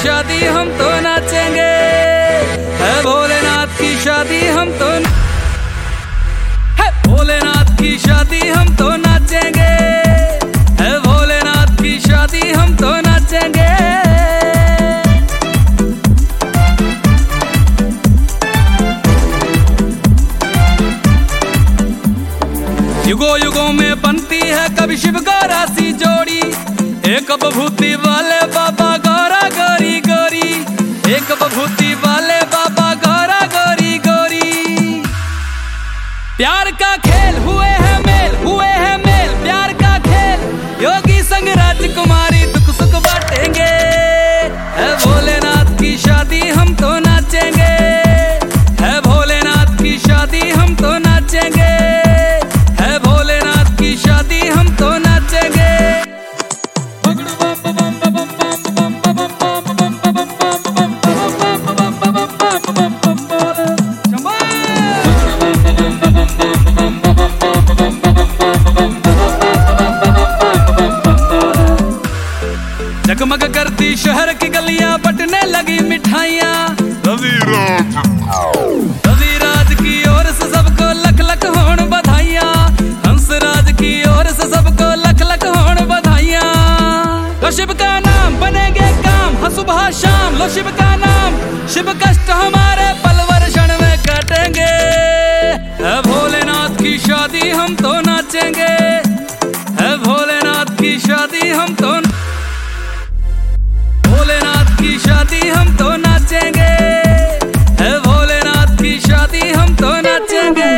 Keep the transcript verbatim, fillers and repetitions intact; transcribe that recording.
शादी हम तो नाचेंगे, है भोलेनाथ की शादी हम तो है भोलेनाथ की शादी हम तो नाचेंगे, है भोलेनाथ की शादी हम तो नाचेंगे। युगों युगों में बनती है कभी शिव गौरा सी जोड़ी, एक बभूति वाले बाबा गौरा गोरी गोरी, एक बभूति वाले बाबा गौरा गोरी गोरी। प्यार का खेल हुए है मेल, हुए है मेल प्यार का खेल, योगी संग राजकुमारी दुख सुख बांटेंगे, है भोलेनाथ की शादी हम तो नाचेंगे, है भोलेनाथ की शादी हम तो नाचेंगे, है भोलेनाथ की शादी हम तो नाचेंगे। जगमग करती शहर की गलियां, बटने लगी मिठाइयां, रविराज रविराज की ओर से सबको लख लख होण बधाइयां, हंसराज की ओर से सबको लख लख होण बधाइयां। लो शिव का नाम बनेंगे काम, हाँ सुबह शाम लो शिव का नाम, शिव कष्ट हमारे पलवर क्षण में कटेंगे, है भोलेनाथ की शादी हम तो नाचेंगे, है भोलेनाथ की शादी हम तो भोलेनाथ की शादी हम तो नाचेंगे, है भोलेनाथ की शादी हम तो नाचेंगे।